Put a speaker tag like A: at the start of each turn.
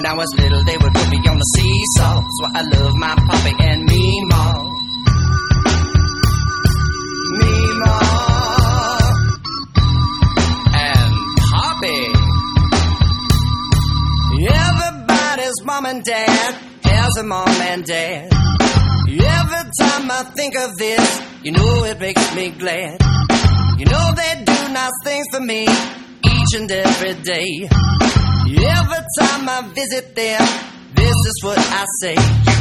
A: I was little, they would put me on the seesaw. So I love my Poppy and Meemaw. Meemaw and Poppy. Everybody's mom and dad has a mom and dad. Every time I think of this, you know it makes me glad. You know they do nice things for me each and every day. Every time I visit them, this is what I say.